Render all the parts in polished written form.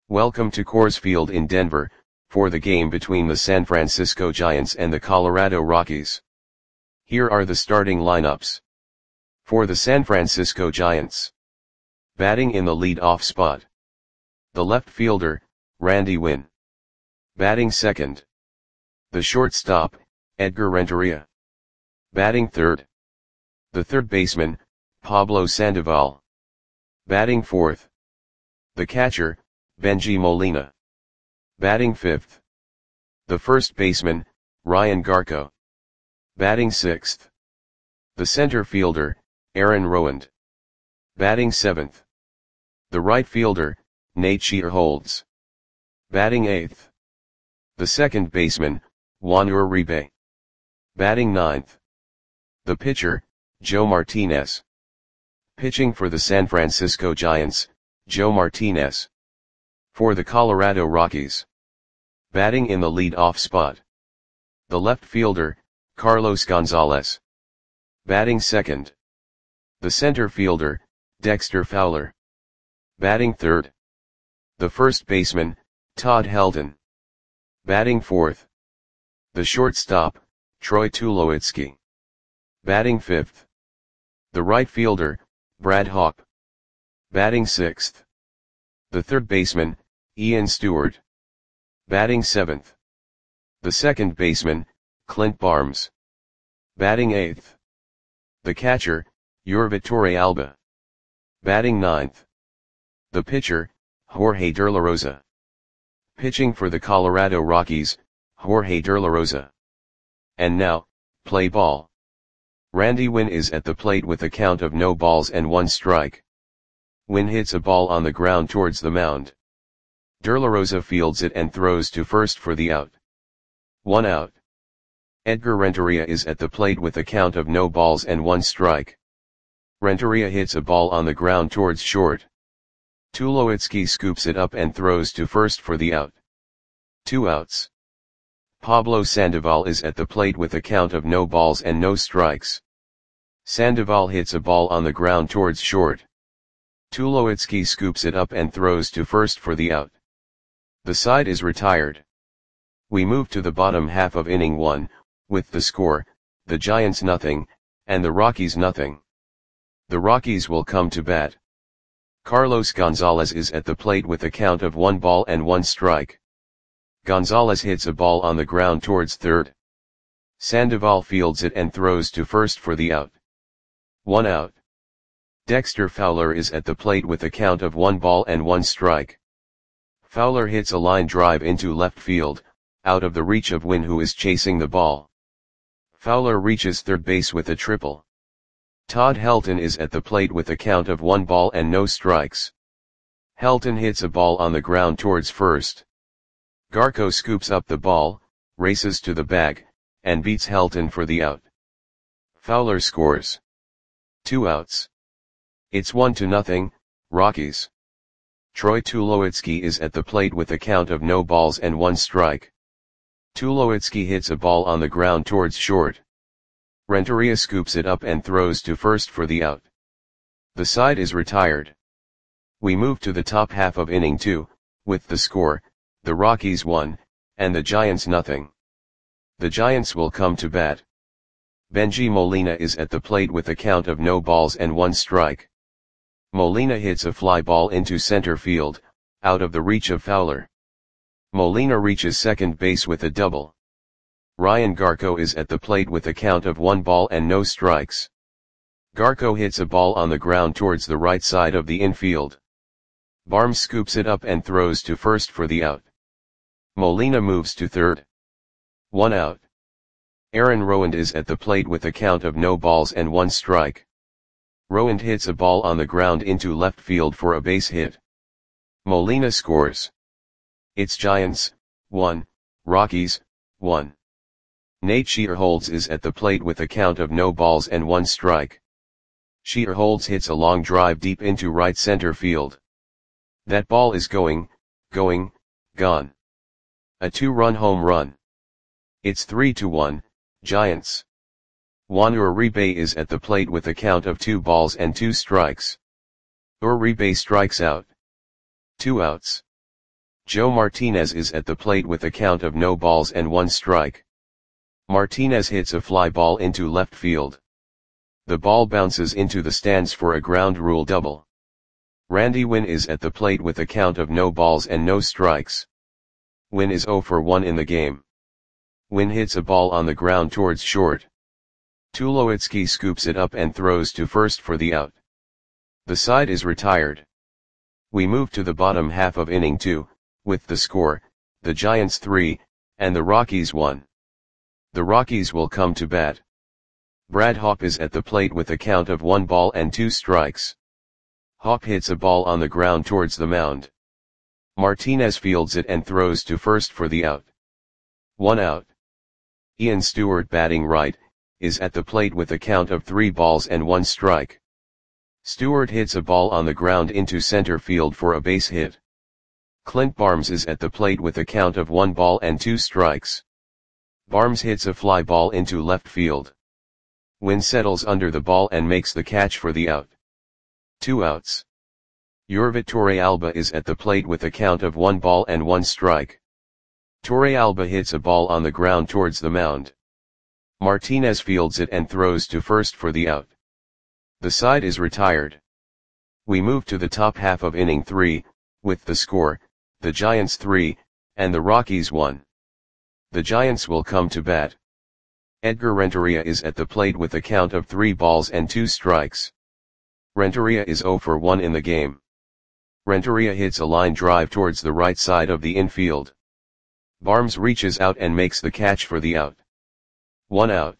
Welcome to Coors Field in Denver, for the game between the San Francisco Giants and the Colorado Rockies. Here are the starting lineups. For the San Francisco Giants. Batting in the lead-off spot. The left fielder, Randy Winn. Batting second. The shortstop, Edgar Renteria. Batting third. The third baseman, Pablo Sandoval. Batting fourth. The catcher, Bengie Molina. Batting fifth. The first baseman, Ryan Garko. Batting sixth. The center fielder, Aaron Rowand. Batting seventh. The right fielder, Nate Shearholtz. Batting eighth. The second baseman, Juan Uribe. Batting ninth. The pitcher, Joe Martinez. Pitching for the San Francisco Giants, Joe Martinez. For the Colorado Rockies. Batting in the lead-off spot. The left fielder, Carlos Gonzalez. Batting second. The center fielder, Dexter Fowler. Batting third. The first baseman, Todd Helton. Batting fourth. The shortstop, Troy Tulowitzki. Batting fifth. The right fielder, Brad Hawpe. Batting sixth. The third baseman, Ian Stewart. Batting seventh. The second baseman, Clint Barnes. Batting eighth. The catcher, Yurvatore Alba. Batting ninth. The pitcher, Jorge De La Rosa. Pitching for the Colorado Rockies, Jorge De La Rosa. And now, play ball. Randy Winn is at the plate with a count of no balls and one strike. Winn hits a ball on the ground towards the mound. De La Rosa fields it and throws to first for the out. 1 out. Edgar Renteria is at the plate with a count of no balls and one strike. Renteria hits a ball on the ground towards short. Tulowitzki scoops it up and throws to first for the out. 2 outs. Pablo Sandoval is at the plate with a count of no balls and no strikes. Sandoval hits a ball on the ground towards short. Tulowitzki scoops it up and throws to first for the out. The side is retired. We move to the bottom half of inning 1, with the score, the Giants nothing, and the Rockies nothing. The Rockies will come to bat. Carlos Gonzalez is at the plate with a count of 1 ball and 1 strike. Gonzalez hits a ball on the ground towards third. Sandoval fields it and throws to first for the out. 1 out. Dexter Fowler is at the plate with a count of 1 ball and 1 strike. Fowler hits a line drive into left field, out of the reach of Winn, who is chasing the ball. Fowler reaches third base with a triple. Todd Helton is at the plate with a count of 1 ball and no strikes. Helton hits a ball on the ground towards first. Garko scoops up the ball, races to the bag, and beats Helton for the out. Fowler scores. 2 outs. It's 1-0, Rockies. Troy Tulowitzki is at the plate with a count of no balls and 1 strike. Tulowitzki hits a ball on the ground towards short. Renteria scoops it up and throws to first for the out. The side is retired. We move to the top half of inning 2, with the score, the Rockies 1, and the Giants nothing. The Giants will come to bat. Bengie Molina is at the plate with a count of no balls and 1 strike. Molina hits a fly ball into center field, out of the reach of Fowler. Molina reaches second base with a double. Ryan Garko is at the plate with a count of 1 ball and no strikes. Garko hits a ball on the ground towards the right side of the infield. Barnes scoops it up and throws to first for the out. Molina moves to third. 1 out. Aaron Rowand is at the plate with a count of no balls and 1 strike. Rowand hits a ball on the ground into left field for a base hit. Molina scores. It's Giants, 1, Rockies, 1. Nate Shearholtz is at the plate with a count of no balls and 1 strike. Shearholtz hits a long drive deep into right center field. That ball is gone. A 2-run home run. It's 3-1, Giants. Juan Uribe is at the plate with a count of 2 balls and 2 strikes. Uribe strikes out. 2 outs. Joe Martinez is at the plate with a count of no balls and one strike. Martinez hits a fly ball into left field. The ball bounces into the stands for a ground rule double. Randy Winn is at the plate with a count of no balls and no strikes. Winn is 0 for 1 in the game. Winn hits a ball on the ground towards short. Tulowitzki scoops it up and throws to first for the out. The side is retired. We move to the bottom half of inning 2, with the score, the Giants 3, and the Rockies 1. The Rockies will come to bat. Brad Hawpe is at the plate with a count of 1 ball and 2 strikes. Hawpe hits a ball on the ground towards the mound. Martinez fields it and throws to first for the out. 1 out. Ian Stewart, batting right, is at the plate with a count of 3 balls and 1 strike. Stewart hits a ball on the ground into center field for a base hit. Clint Barnes is at the plate with a count of 1 ball and 2 strikes. Barnes hits a fly ball into left field. Winn settles under the ball and makes the catch for the out. 2 outs. Yorvit Torrealba is at the plate with a count of 1 ball and 1 strike. Torrealba hits a ball on the ground towards the mound. Martinez fields it and throws to first for the out. The side is retired. We move to the top half of inning 3, with the score, the Giants 3, and the Rockies 1. The Giants will come to bat. Edgar Renteria is at the plate with a count of 3 balls and 2 strikes. Renteria is 0 for 1 in the game. Renteria hits a line drive towards the right side of the infield. Barnes reaches out and makes the catch for the out. 1 out.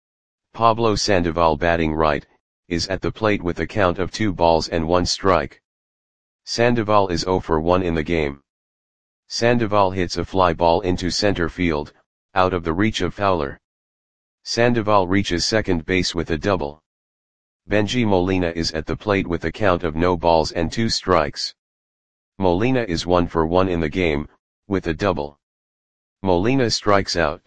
Pablo Sandoval, batting right, is at the plate with a count of 2 balls and 1 strike. Sandoval is 0 for 1 in the game. Sandoval hits a fly ball into center field, out of the reach of Fowler. Sandoval reaches second base with a double. Benji Molina is at the plate with a count of no balls and 2 strikes. Molina is 1 for 1 in the game, with a double. Molina strikes out.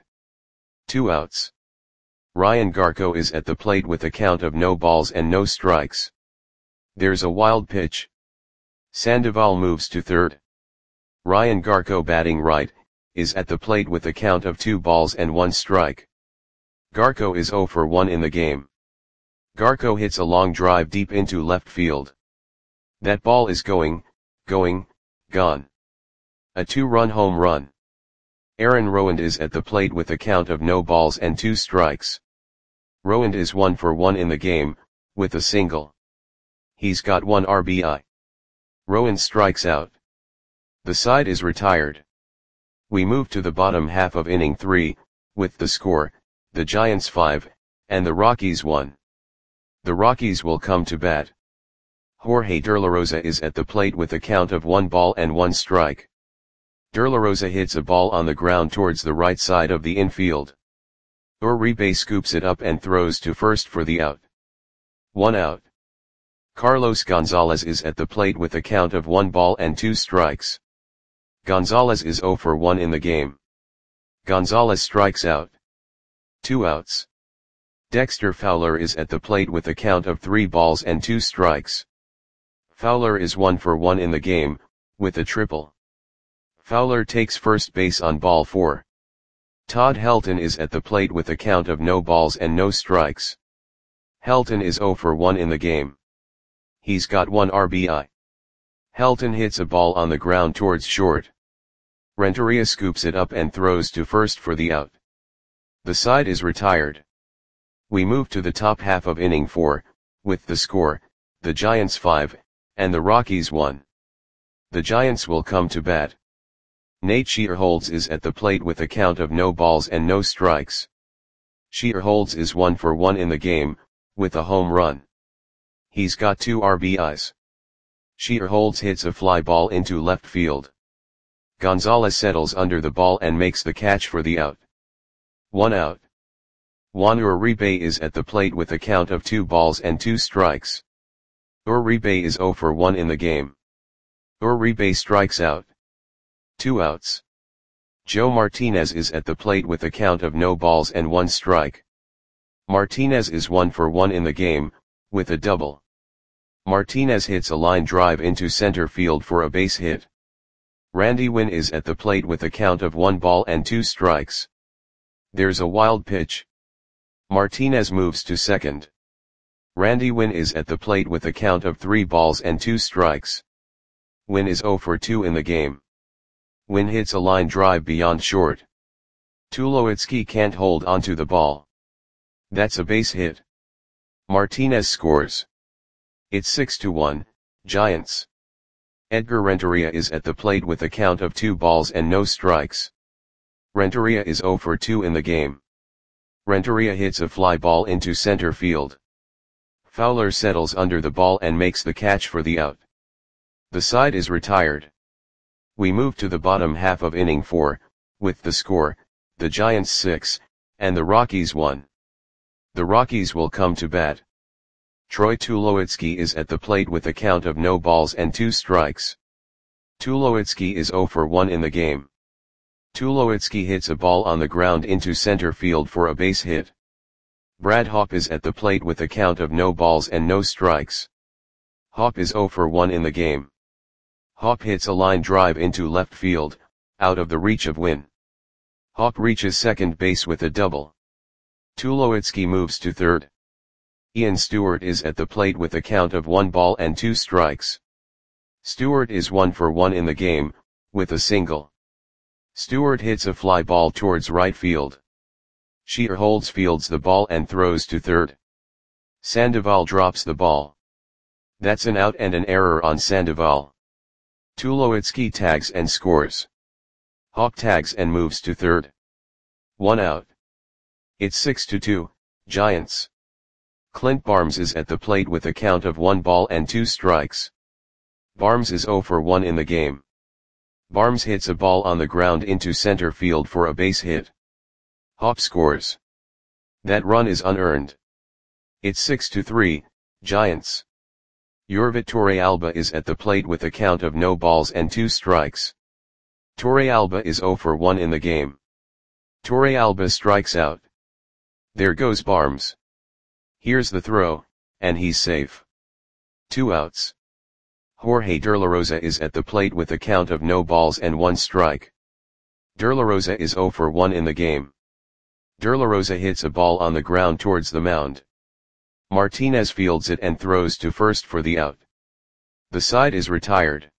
2 outs. Ryan Garco is at the plate with a count of no balls and no strikes. There's a wild pitch. Sandoval moves to third. Ryan Garco, batting right, is at the plate with a count of 2 balls and 1 strike. Garco is 0 for 1 in the game. Garco hits a long drive deep into left field. That ball is gone. A 2-run home run. Aaron Rowand is at the plate with a count of no balls and 2 strikes. Rowand is 1 for 1 in the game, with a single. He's got 1 RBI. Rowand strikes out. The side is retired. We move to the bottom half of inning 3, with the score, the Giants 5, and the Rockies 1. The Rockies will come to bat. Jorge De La Rosa is at the plate with a count of 1 ball and 1 strike. De La Rosa hits a ball on the ground towards the right side of the infield. Uribe scoops it up and throws to first for the out. 1 out. Carlos Gonzalez is at the plate with a count of 1 ball and 2 strikes. Gonzalez is 0 for 1 in the game. Gonzalez strikes out. 2 outs. Dexter Fowler is at the plate with a count of 3 balls and 2 strikes. Fowler is 1 for 1 in the game, with a triple. Fowler takes first base on ball 4. Todd Helton is at the plate with a count of no balls and no strikes. Helton is 0 for 1 in the game. He's got 1 RBI. Helton hits a ball on the ground towards short. Renteria scoops it up and throws to first for the out. The side is retired. We move to the top half of inning 4, with the score, the Giants 5, and the Rockies 1. The Giants will come to bat. Nate Shearholtz is at the plate with a count of no balls and no strikes. Shearholtz is 1 for 1 in the game, with a home run. He's got 2 RBIs. Shearholtz hits a fly ball into left field. Gonzalez settles under the ball and makes the catch for the out. 1 out. Juan Uribe is at the plate with a count of 2 balls and 2 strikes. Uribe is 0 for 1 in the game. Uribe strikes out. 2 outs. Joe Martinez is at the plate with a count of no balls and 1 strike. Martinez is 1 for 1 in the game, with a double. Martinez hits a line drive into center field for a base hit. Randy Winn is at the plate with a count of 1 ball and 2 strikes. There's a wild pitch. Martinez moves to second. Randy Winn is at the plate with a count of 3 balls and 2 strikes. Winn is 0 for 2 in the game. Winn hits a line drive beyond short. Tulowitzki can't hold onto the ball. That's a base hit. Martinez scores. It's 6-1, Giants. Edgar Renteria is at the plate with a count of 2 balls and no strikes. Renteria is 0 for 2 in the game. Renteria hits a fly ball into center field. Fowler settles under the ball and makes the catch for the out. The side is retired. We move to the bottom half of inning 4, with the score, the Giants 6, and the Rockies 1. The Rockies will come to bat. Troy Tulowitzki is at the plate with a count of no balls and 2 strikes. Tulowitzki is 0 for 1 in the game. Tulowitzki hits a ball on the ground into center field for a base hit. Brad Hawpe is at the plate with a count of no balls and no strikes. Hawpe is 0 for 1 in the game. Hawpe hits a line drive into left field, out of the reach of Winn. Hawpe reaches second base with a double. Tulowitzki moves to third. Ian Stewart is at the plate with a count of 1 ball and 2 strikes. Stewart is 1 for 1 in the game, with a single. Stewart hits a fly ball towards right field. Shear fields the ball and throws to third. Sandoval drops the ball. That's an out and an error on Sandoval. Tulowitzki tags and scores. Hawpe tags and moves to third. 1 out. It's 6-2, Giants. Clint Barnes is at the plate with a count of 1 ball and 2 strikes. Barnes is 0 for 1 in the game. Barnes hits a ball on the ground into center field for a base hit. Hawpe scores. That run is unearned. It's 6-3, Giants. Yorvit Torrealba is at the plate with a count of no balls and 2 strikes. Torrealba is 0 for 1 in the game. Torrealba strikes out. There goes Barnes. Here's the throw, and he's safe. 2 outs. Jorge Derlarosa is at the plate with a count of no balls and 1 strike. Derlarosa is 0 for 1 in the game. Derlarosa hits a ball on the ground towards the mound. Martinez fields it and throws to first for the out. The side is retired.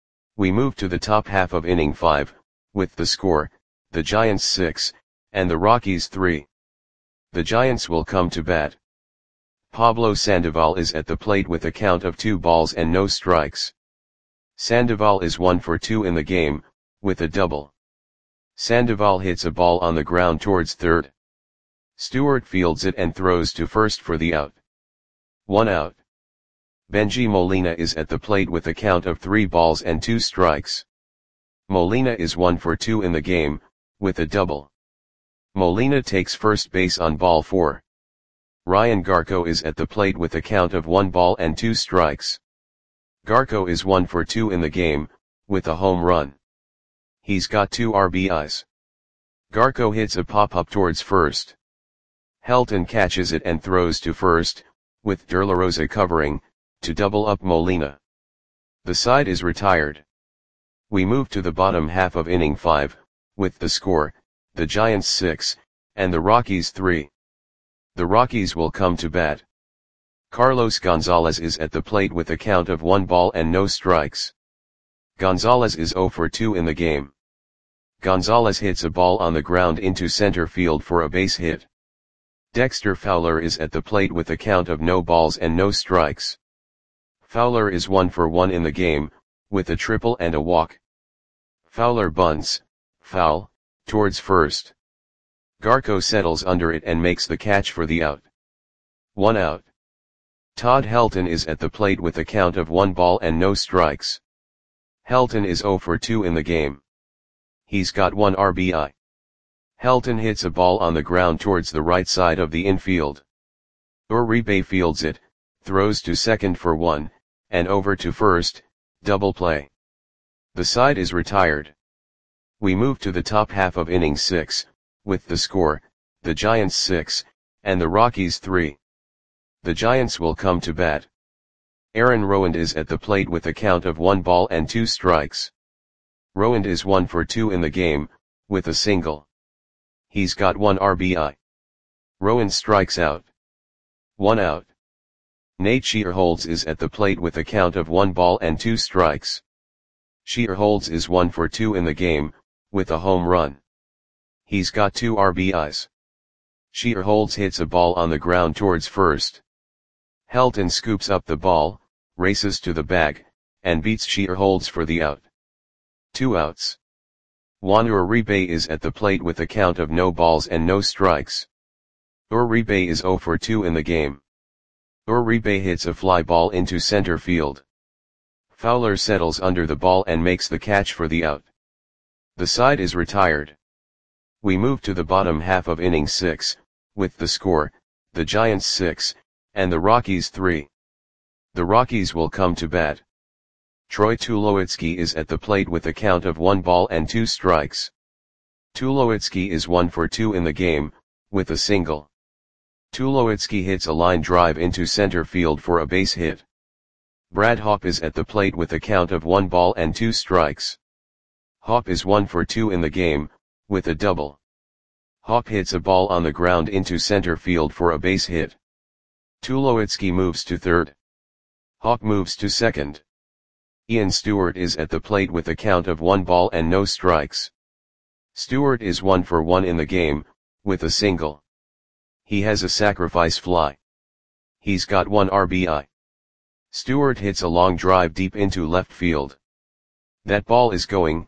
We move to the top half of inning 5, with the score, the Giants 6, and the Rockies 3. The Giants will come to bat. Pablo Sandoval is at the plate with a count of 2 balls and no strikes. Sandoval is 1 for 2 in the game, with a double. Sandoval hits a ball on the ground towards third. Stewart fields it and throws to first for the out. 1 out. Benji Molina is at the plate with a count of 3 balls and 2 strikes. Molina is 1 for 2 in the game, with a double. Molina takes first base on ball 4. Ryan Garco is at the plate with a count of 1 ball and 2 strikes. Garco is 1 for 2 in the game, with a home run. He's got 2 RBIs. Garco hits a pop-up towards first. Helton catches it and throws to first, with Derlarosa covering, to double up Molina. The side is retired. We move to the bottom half of inning 5, with the score, the Giants 6, and the Rockies 3. The Rockies will come to bat. Carlos Gonzalez is at the plate with a count of 1 ball and no strikes. Gonzalez is 0 for 2 in the game. Gonzalez hits a ball on the ground into center field for a base hit. Dexter Fowler is at the plate with a count of no balls and no strikes. Fowler is 1 for 1 in the game, with a triple and a walk. Fowler bunts, foul, towards first. Garco settles under it and makes the catch for the out. 1 out. Todd Helton is at the plate with a count of 1 ball and no strikes. Helton is 0 for 2 in the game. He's got 1 RBI. Helton hits a ball on the ground towards the right side of the infield. Uribe fields it, throws to second for 1, and over to first, double play. The side is retired. We move to the top half of inning 6, with the score, the Giants 6, and the Rockies 3. The Giants will come to bat. Aaron Rowand is at the plate with a count of 1 ball and 2 strikes. Rowand is 1 for 2 in the game, with a single. He's got 1 RBI. Rowand strikes out. 1 out. Nate Shearholtz is at the plate with a count of 1 ball and 2 strikes. Shearholtz is 1 for 2 in the game, with a home run. He's got 2 RBIs. Shearholtz hits a ball on the ground towards first. Helton scoops up the ball, races to the bag, and beats Shearholtz for the out. 2 outs. Juan Uribe is at the plate with a count of no balls and no strikes. Uribe is 0 for 2 in the game. Uribe hits a fly ball into center field. Fowler settles under the ball and makes the catch for the out. The side is retired. We move to the bottom half of inning 6, with the score, the Giants 6, and the Rockies 3. The Rockies will come to bat. Troy Tulowitzki is at the plate with a count of 1 ball and 2 strikes. Tulowitzki is 1 for 2 in the game, with a single. Tulowitzki hits a line drive into center field for a base hit. Brad Hawpe is at the plate with a count of 1 ball and 2 strikes. Hawpe is 1 for 2 in the game, with a double. Hawpe hits a ball on the ground into center field for a base hit. Tulowitzki moves to third. Hawpe moves to second. Ian Stewart is at the plate with a count of 1 ball and no strikes. Stewart is 1 for 1 in the game, with a single. He has a sacrifice fly. He's got 1 RBI. Stewart hits a long drive deep into left field. That ball is going,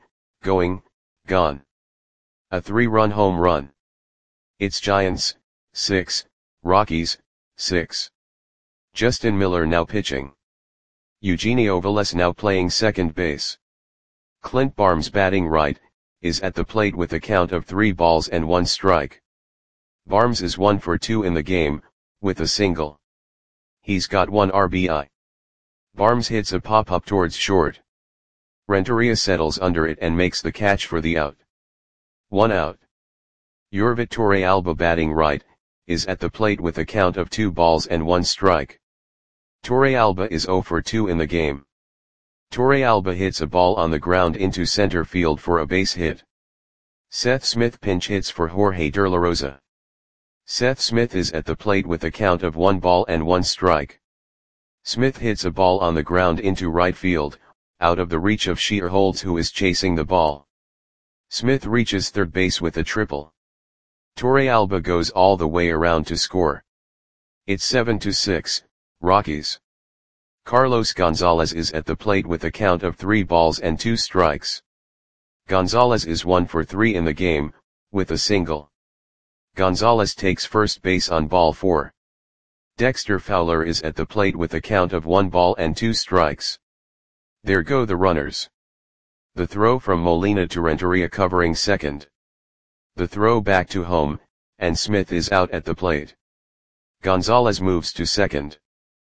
gone. A 3-run home run. It's Giants, 6, Rockies, 6. Justin Miller now pitching. Eugenio Velez now playing second base. Clint Barnes batting right, is at the plate with a count of 3 balls and 1 strike. Barnes is 1 for 2 in the game, with a single. He's got 1 RBI. Barnes hits a pop-up towards short. Renteria settles under it and makes the catch for the out. 1 out. Yorvit Torrealba batting right, is at the plate with a count of 2 balls and 1 strike. Torrealba is 0 for 2 in the game. Torrealba hits a ball on the ground into center field for a base hit. Seth Smith pinch hits for Jorge De La Rosa. Seth Smith is at the plate with a count of 1 ball and 1 strike. Smith hits a ball on the ground into right field, out of the reach of Shearholtz, who is chasing the ball. Smith reaches third base with a triple. Torrealba goes all the way around to score. It's 7-6, Rockies. Carlos Gonzalez is at the plate with a count of 3 balls and 2 strikes. Gonzalez is 1 for 3 in the game, with a single. Gonzalez takes first base on ball 4. Dexter Fowler is at the plate with a count of 1 ball and 2 strikes. There go the runners. The throw from Molina to Renteria covering second. The throw back to home, and Smith is out at the plate. Gonzalez moves to second.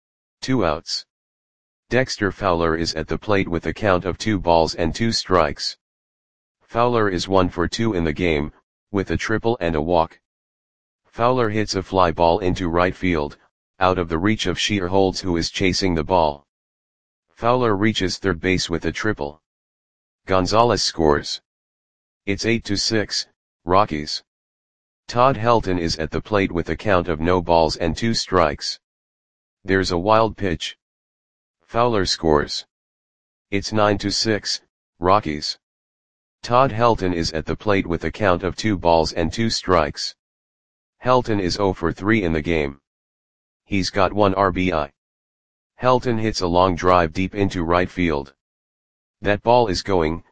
2 outs. Dexter Fowler is at the plate with a count of 2 balls and 2 strikes. Fowler is 1 for 2 in the game, with a triple and a walk. Fowler hits a fly ball into right field, out of the reach of Shearholtz, who is chasing the ball. Fowler reaches third base with a triple. Gonzalez scores. It's 8-6, Rockies. Todd Helton is at the plate with a count of no balls and 2 strikes. There's a wild pitch. Fowler scores. It's 9-6, Rockies. Todd Helton is at the plate with a count of 2 balls and 2 strikes. Helton is 0 for 3 in the game. He's got 1 RBI. Helton hits a long drive deep into right field. That ball is going,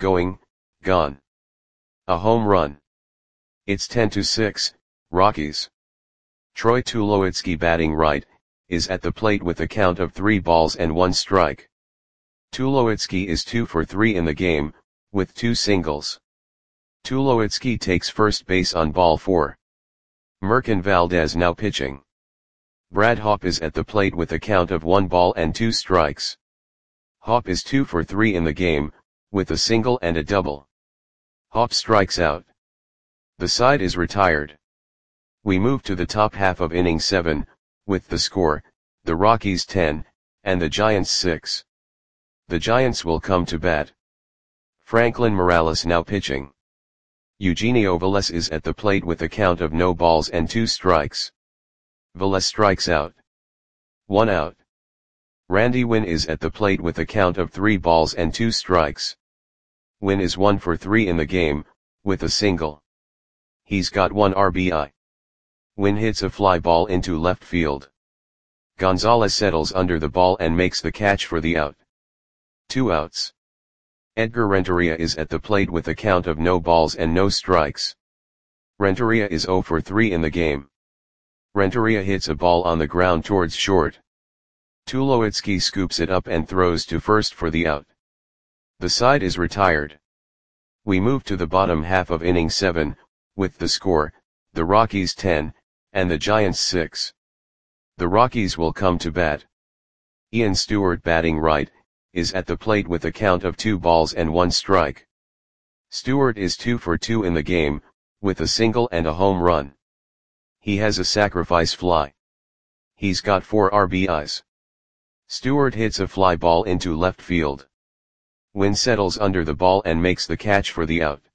gone. A home run. It's 10-6, Rockies. Troy Tulowitzki batting right, is at the plate with a count of 3 balls and 1 strike. Tulowitzki is 2 for 3 in the game, with 2 singles. Tulowitzki takes first base on ball 4. Merkin Valdez now pitching. Brad Hawpe is at the plate with a count of 1 ball and 2 strikes. Hawpe is 2 for 3 in the game, with a single and a double. Hawpe strikes out. The side is retired. We move to the top half of inning 7, with the score, the Rockies 10, and the Giants 6. The Giants will come to bat. Franklin Morales now pitching. Eugenio Velez is at the plate with a count of no balls and 2 strikes. Velez strikes out. 1 out. Randy Winn is at the plate with a count of 3 balls and 2 strikes. Winn is 1 for 3 in the game, with a single. He's got 1 RBI. Winn hits a fly ball into left field. Gonzalez settles under the ball and makes the catch for the out. 2 outs. Edgar Renteria is at the plate with a count of no balls and no strikes. Renteria is 0 for 3 in the game. Renteria hits a ball on the ground towards short. Tulowitzki scoops it up and throws to first for the out. The side is retired. We move to the bottom half of inning 7, with the score, the Rockies 10, and the Giants 6. The Rockies will come to bat. Ian Stewart, batting right, is at the plate with a count of 2 balls and 1 strike. Stewart is 2 for 2 in the game, with a single and a home run. He has a sacrifice fly. He's got 4 RBIs. Stewart hits a fly ball into left field. Winn settles under the ball and makes the catch for the out.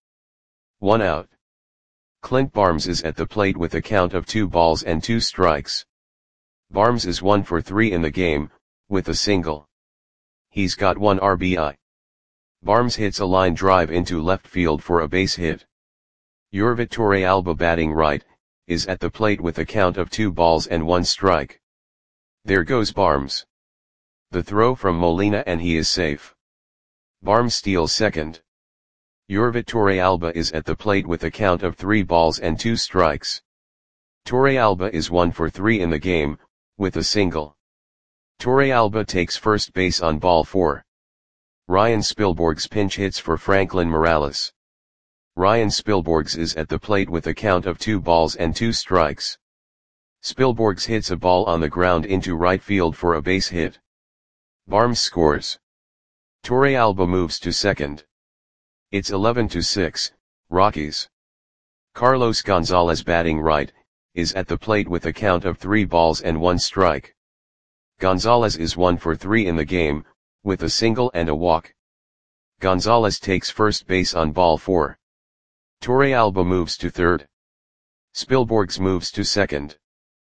1 out. Clint Barnes is at the plate with a count of 2 balls and 2 strikes. Barnes is 1 for 3 in the game, with a single. He's got 1 RBI. Barnes hits a line drive into left field for a base hit. Yorvit Torrealba, batting right, is at the plate with a count of 2 balls and 1 strike. There goes Barnes. The throw from Molina and he is safe. Barnes steals second. Yorvit Torrealba is at the plate with a count of 3 balls and 2 strikes. Torrealba is 1 for 3 in the game, with a single. Torrealba takes first base on ball 4. Ryan Spilborghs pinch hits for Franklin Morales. Ryan Spilborghs is at the plate with a count of 2 balls and 2 strikes. Spilborghs hits a ball on the ground into right field for a base hit. Barnes scores. Torrealba moves to second. It's 11-6, Rockies. Carlos Gonzalez, batting right, is at the plate with a count of 3 balls and 1 strike. Gonzalez is 1 for 3 in the game, with a single and a walk. Gonzalez takes first base on ball 4. Torrealba moves to third. Spilborghs moves to second.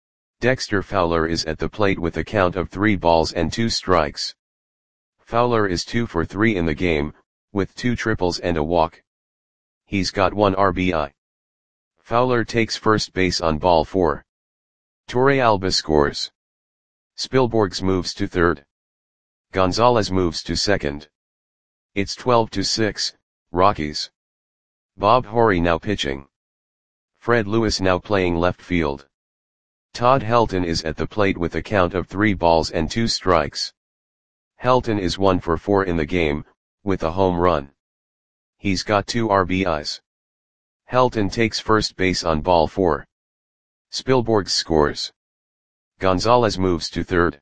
Dexter Fowler is at the plate with a count of 3 balls and 2 strikes. Fowler is 2 for 3 in the game, with 2 triples and a walk. He's got 1 RBI. Fowler takes first base on ball 4. Torrealba scores. Spilborghs moves to third. Gonzalez moves to second. It's 12-6, Rockies. Bob Horry now pitching. Fred Lewis now playing left field. Todd Helton is at the plate with a count of 3 balls and 2 strikes. Helton is 1 for 4 in the game, with a home run. He's got 2 RBIs. Helton takes first base on ball 4. Spilborghs scores. Gonzalez moves to third.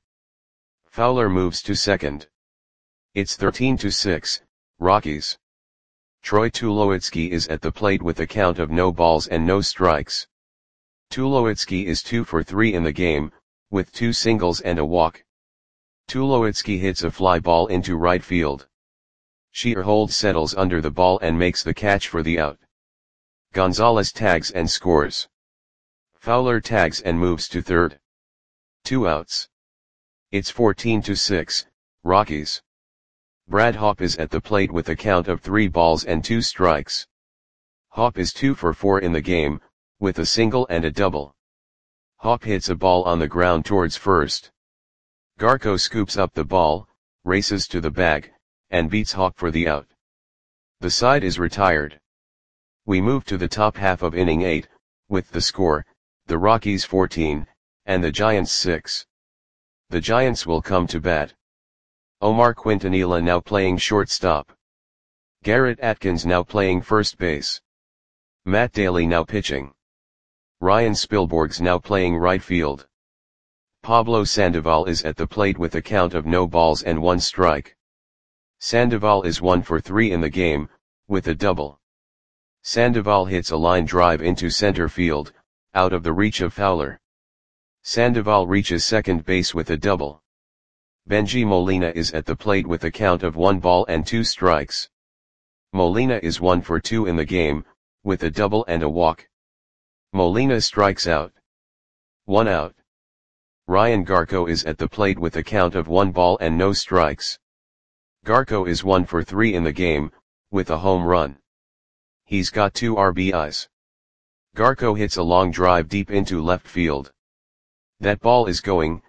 Fowler moves to second. It's 13-6, Rockies. Troy Tulowitzki is at the plate with a count of no balls and no strikes. Tulowitzki is 2 for 3 in the game, with 2 singles and a walk. Tulowitzki hits a fly ball into right field. Shearhold settles under the ball and makes the catch for the out. Gonzalez tags and scores. Fowler tags and moves to third. 2 outs. It's 14-6, Rockies. Brad Hawpe is at the plate with a count of 3 balls and 2 strikes. Hawpe is 2 for 4 in the game, with a single and a double. Hawpe hits a ball on the ground towards first. Garco scoops up the ball, races to the bag, and beats Hawpe for the out. The side is retired. We move to the top half of inning 8, with the score, the Rockies 14, and the Giants 6. The Giants will come to bat. Omar Quintanilla now playing shortstop. Garrett Atkins now playing first base. Matt Daly now pitching. Ryan Spilborghs now playing right field. Pablo Sandoval is at the plate with a count of no balls and 1 strike. Sandoval is 1 for 3 in the game, with a double. Sandoval hits a line drive into center field, out of the reach of Fowler. Sandoval reaches second base with a double. Benji Molina is at the plate with a count of 1 ball and 2 strikes. Molina is 1 for 2 in the game, with a double and a walk. Molina strikes out. 1 out. Ryan Garko is at the plate with a count of 1 ball and no strikes. Garko is 1 for 3 in the game, with a home run. He's got 2 RBIs. Garko hits a long drive deep into left field. That ball is going,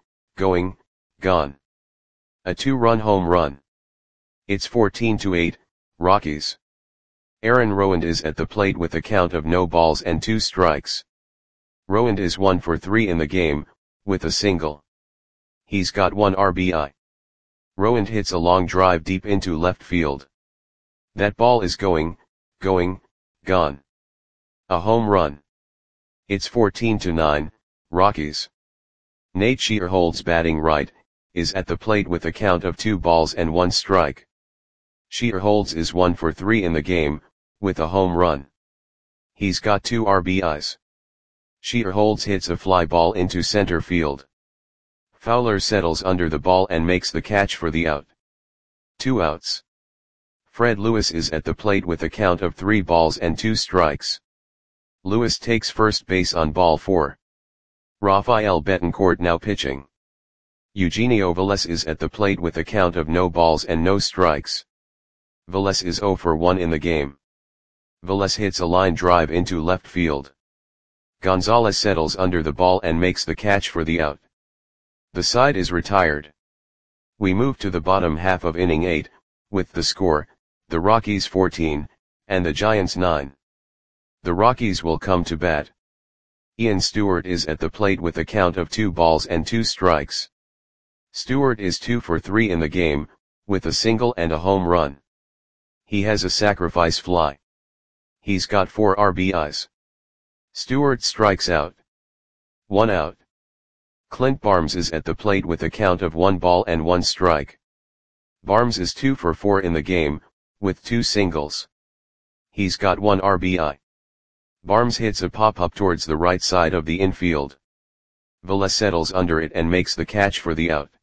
gone. A 2-run home run. It's 14-8, Rockies. Aaron Rowand is at the plate with a count of no balls and 2 strikes. Rowand is 1 for 3 in the game, with a single. He's got 1 RBI. Rowand hits a long drive deep into left field. That ball is going, gone. A home run. It's 14-9, Rockies. Nate Shearholtz, batting right, is at the plate with a count of 2 balls and 1 strike. Shearholtz is 1 for 3 in the game, with a home run. He's got 2 RBIs. Shearholtz hits a fly ball into center field. Fowler settles under the ball and makes the catch for the out. 2 outs. Fred Lewis is at the plate with a count of 3 balls and 2 strikes. Lewis takes first base on ball 4. Rafael Betancourt now pitching. Eugenio Velez is at the plate with a count of no balls and no strikes. Velez is 0 for 1 in the game. Velez hits a line drive into left field. Gonzalez settles under the ball and makes the catch for the out. The side is retired. We move to the bottom half of inning 8, with the score, the Rockies 14, and the Giants 9. The Rockies will come to bat. Ian Stewart is at the plate with a count of 2 balls and 2 strikes. Stewart is 2 for 3 in the game, with a single and a home run. He has a sacrifice fly. He's got 4 RBIs. Stewart strikes out. 1 out. Clint Barnes is at the plate with a count of 1 ball and 1 strike. Barnes is 2 for 4 in the game, with 2 singles. He's got 1 RBI. Barnes hits a pop-up towards the right side of the infield. Velez settles under it and makes the catch for the out.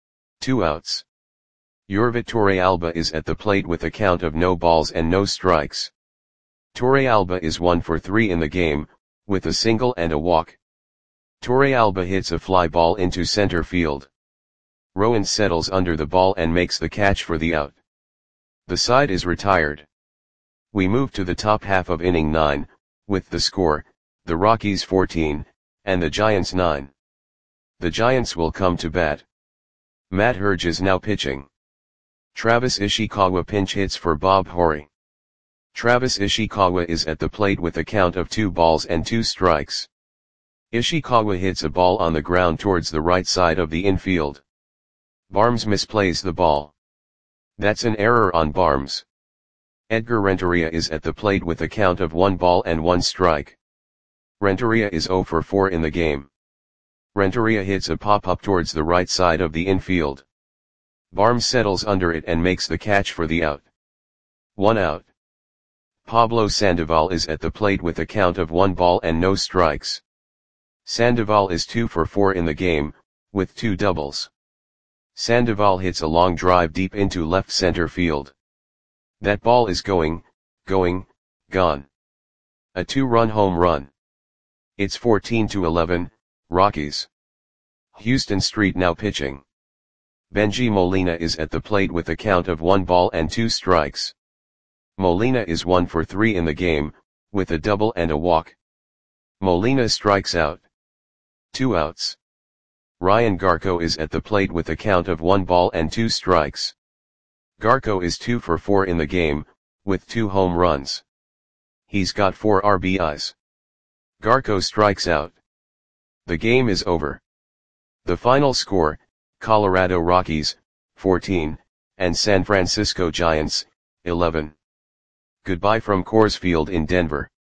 2 outs. Yorvit Torrealba is at the plate with a count of no balls and no strikes. Torrealba is 1 for 3 in the game, with a single and a walk. Torrealba hits a fly ball into center field. Rowand settles under the ball and makes the catch for the out. The side is retired. We move to the top half of inning 9, with the score, the Rockies 14, and the Giants 9. The Giants will come to bat. Matt Herge is now pitching. Travis Ishikawa pinch hits for Bob Horry. Travis Ishikawa is at the plate with a count of 2 balls and 2 strikes. Ishikawa hits a ball on the ground towards the right side of the infield. Barnes misplays the ball. That's an error on Barnes. Edgar Renteria is at the plate with a count of 1 ball and 1 strike. Renteria is 0 for 4 in the game. Renteria hits a pop-up towards the right side of the infield. Barnes settles under it and makes the catch for the out. 1 out. Pablo Sandoval is at the plate with a count of 1 ball and no strikes. Sandoval is 2 for 4 in the game, with 2 doubles. Sandoval hits a long drive deep into left center field. That ball is going, gone. A 2-run home run. It's 14-11, Rockies. Houston Street now pitching. Benji Molina is at the plate with a count of 1 ball and 2 strikes. Molina is 1 for 3 in the game, with a double and a walk. Molina strikes out. 2 outs. Ryan Garko is at the plate with a count of 1 ball and 2 strikes. Garko is 2 for 4 in the game, with 2 home runs. He's got 4 RBIs. Garko strikes out. The game is over. The final score, Colorado Rockies, 14, and San Francisco Giants, 11. Goodbye from Coors Field in Denver.